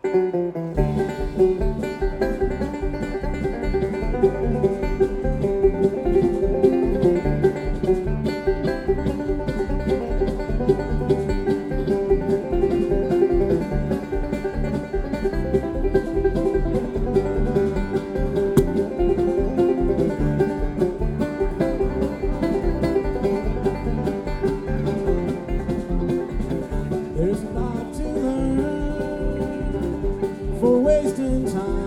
There's a lot to learn for wasting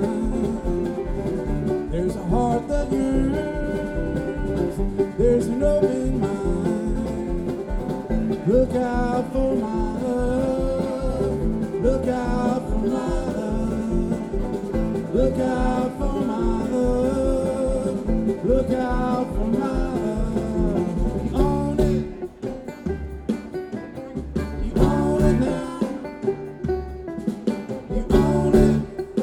time. There's a heart that yearns. There's an open mind. Look out for my love. Look out for my love. Look out for my love. Look out for my love. You own it. You own it now. You own it.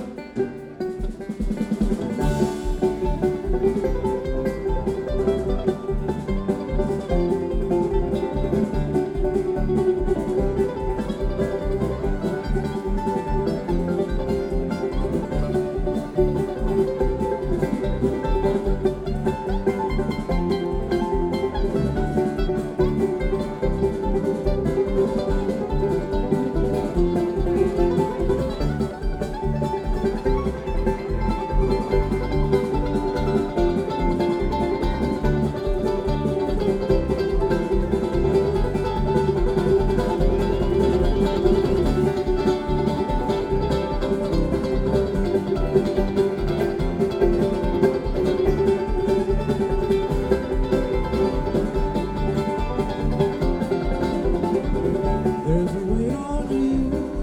There's a weight on you,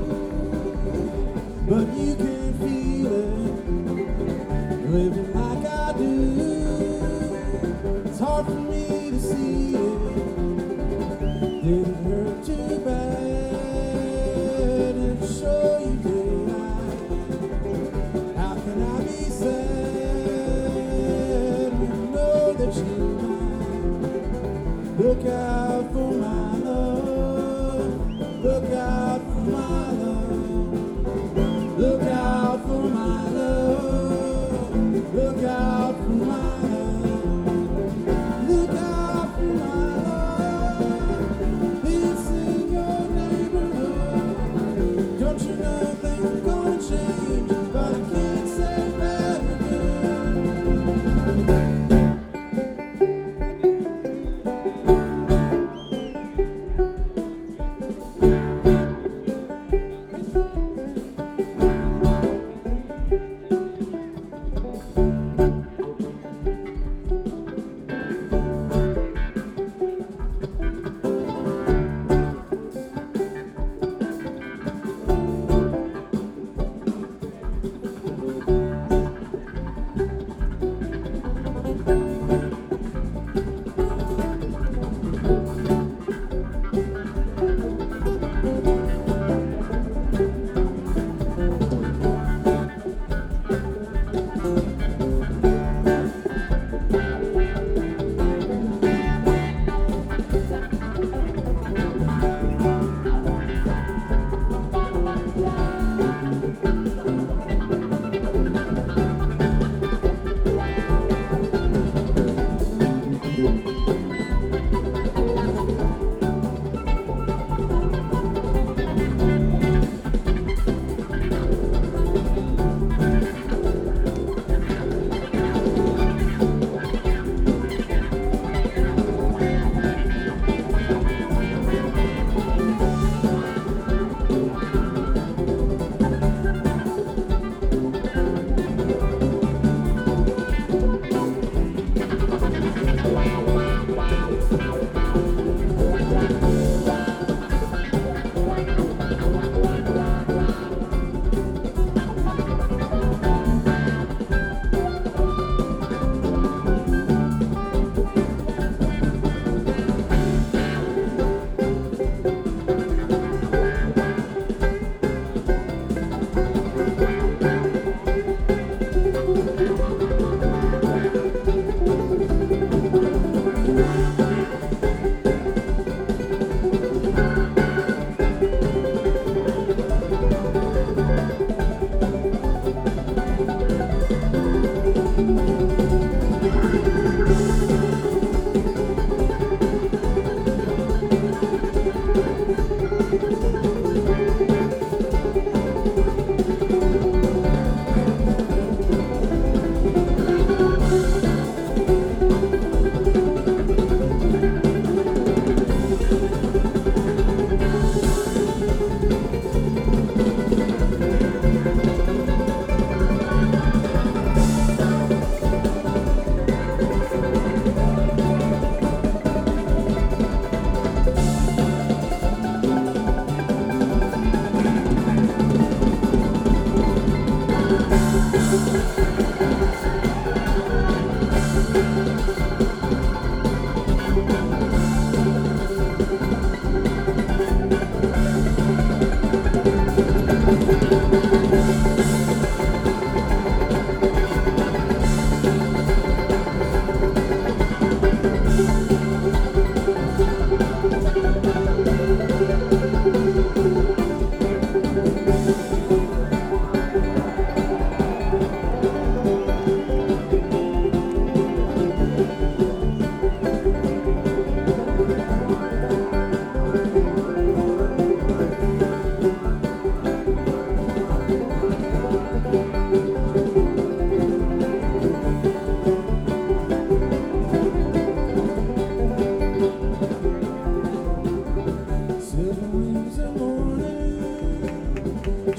but you can feel it. Living like I do, it's hard for me to see it. Did it hurt too bad? And sure you did. How can I be sad when you know that you're mine? Look out for my love. Look out for my love. Look out for my love. Look out for my love. Look out for my love. It's in your neighborhood. Don't you know things are gonna change? But I can't say better good.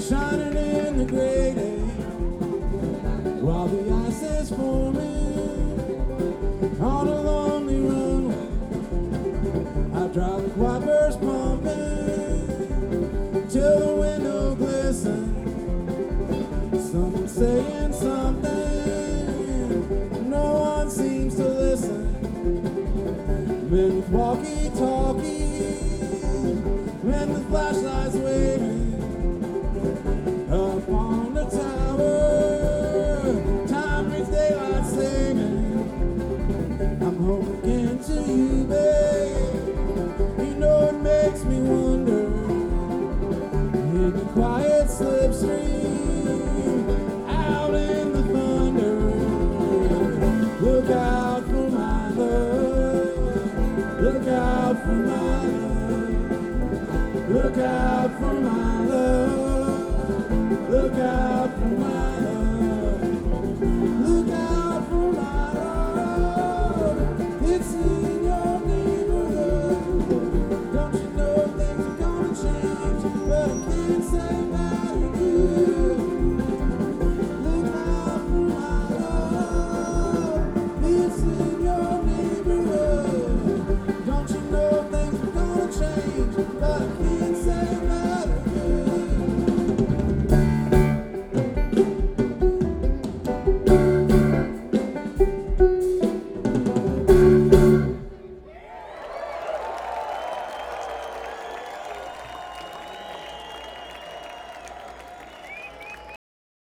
shining in the gray day, while the ice is forming on a lonely runway. Hydraulic wipers pumping till the window glistens. Someone saying something, no one seems to listen. Men with walkie-talkies, men with flashlights waving up on the tower. Time reads daylight singing. I'm home again to you, babe. You know it makes me wonder. In the quiet slipstream